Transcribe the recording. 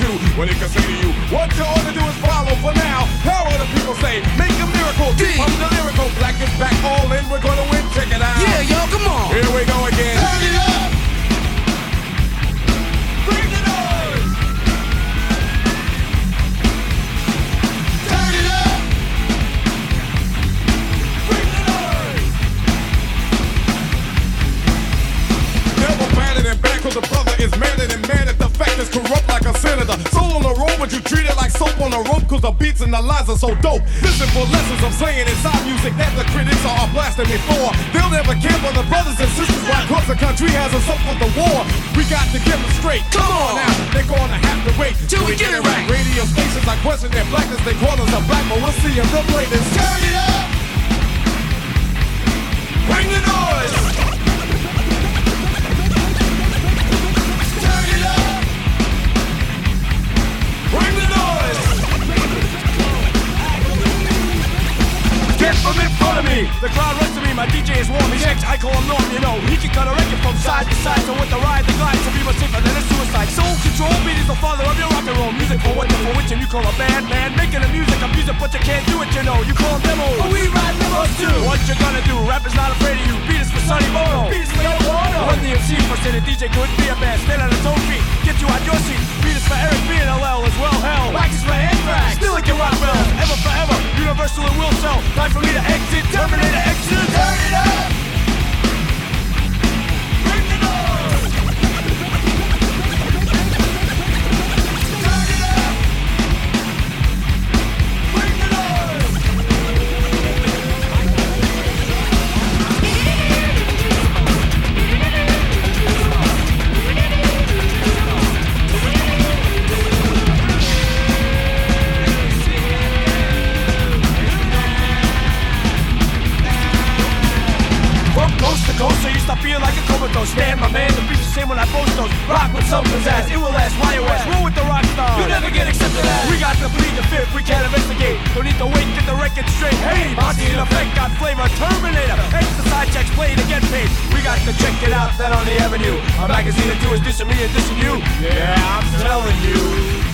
do. What it can say to you, what you ought to do is follow for now. How will the people say? Make a miracle, deep from the lyrical. Black is back, all in, we're gonna win, check it out. Yeah, yo, come on. Here we go again. Turn it up. Bring the noise. Turn it up. Bring the noise. Never batted and back, cause the brother is madder than mad at the fact is corrupt like a senator. Soul on the road, but you treat it like soap on the rope, cause the beats and the lines are so dope. Listen for lessons I'm saying inside music that the critics are blasting me for. They'll never care for the brothers and sisters why cause the country has us up with the war. We got to get them straight. Come on now, they're gonna have to wait till we get it right. Radio stations like question their blackness, they call us a black, but we'll see them play this. Turn it up. Bring the noise. Turn it up. Bring the noise. Get from in front of me. The crowd runs to me. My DJ is warm. He's ex. I call him Norm. You know he can cut a record from side to side. So with the ride, the glide, so be much safer than a suicide. Soul control. Beat is the father of your rock and roll music. For what the for which and you call a band, man. Making the music, I'm music, but you can't do it. You know you call them demos. But we ride demos too. What you gonna do? Rap is not afraid of you. Beat is for Sonny Bono. Beat is for Yo Bono. When the MC first hit a DJ couldn't be a band. Stand on its own feet. Get you out your seat. Beat is for Eric B and LL as well. Hell. Wax is for Anthrax. Still like your rock bells. Ever forever. Universal and will sell. Time for me to exit. Terminator exit. Turn it up. Bring the noise. Turn it up. Bring the noise. From coast to coast, so you stop feeling like a comatose. Stand, my man, the beat's the same when I post those. Rock with some pizzazz, it will last, why you ask? Roll with the rock star, you never get accepted as. We got to plead the fifth, we can't investigate. Don't need to wait, get the record straight. Hey, Monty in effect, got flavor, Terminator. Extra side checks, play to get paid. We got to check it out, that on the avenue. A magazine or two is dissing me and dissing you. Yeah, I'm telling you.